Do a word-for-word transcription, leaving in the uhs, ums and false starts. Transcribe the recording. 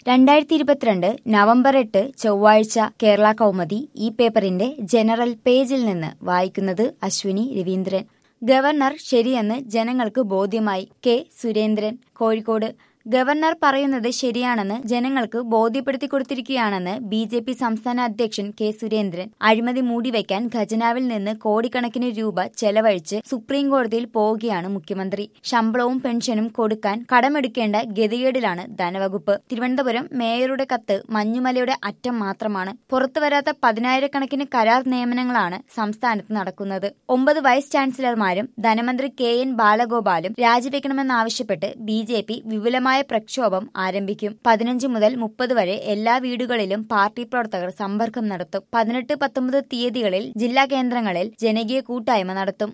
രണ്ടായിരത്തി ഇരുപത്തിരണ്ട് നവംബർ എട്ട് ചൊവ്വാഴ്ച കേരള കൗമുദി ഈ പേപ്പറിന്റെ ജനറൽ പേജിൽ നിന്ന് വായിക്കുന്നത് അശ്വിനി രവീന്ദ്രൻ. ഗവർണർ ശരിയെന്ന് ജനങ്ങൾക്ക് ബോധ്യമായി. കെ സുരേന്ദ്രൻ, കോഴിക്കോട്. ഗവർണർ പറയുന്നത് ശരിയാണെന്ന് ജനങ്ങൾക്ക് ബോധ്യപ്പെടുത്തി കൊടുത്തിരിക്കുകയാണെന്ന് ബി ജെ പി സംസ്ഥാന അധ്യക്ഷൻ കെ സുരേന്ദ്രൻ. അഴിമതി മൂടിവെക്കാൻ ഖജനാവിൽ നിന്ന് കോടിക്കണക്കിന് രൂപ ചെലവഴിച്ച് സുപ്രീം കോടതിയിൽ പോവുകയാണ് മുഖ്യമന്ത്രി. ശമ്പളവും പെൻഷനും കൊടുക്കാൻ കടമെടുക്കേണ്ട ഗതികേടിലാണ് ധനവകുപ്പ്. തിരുവനന്തപുരം മേയറുടെ കത്ത് മഞ്ഞുമലയുടെ അറ്റം മാത്രമാണ്. പുറത്തുവരാത്ത പതിനായിരക്കണക്കിന് കരാർ നിയമനങ്ങളാണ് സംസ്ഥാനത്ത് നടക്കുന്നത്. ഒമ്പത് വൈസ് ചാൻസലർമാരും ധനമന്ത്രി കെ എൻ ബാലഗോപാലും രാജിവെക്കണമെന്നാവശ്യപ്പെട്ട് ബി ജെ പി വിപുലമായ പ്രക്ഷോഭം ആരംഭിക്കും. പതിനഞ്ച് മുതൽ മുപ്പത് വരെ എല്ലാ വീടുകളിലും പാർട്ടി പ്രവർത്തകർ സമ്പർക്കം നടത്തും. പതിനെട്ട് പത്തൊമ്പത് തീയതികളിൽ ജില്ലാ കേന്ദ്രങ്ങളിൽ ജനകീയ കൂട്ടായ്മ നടത്തും.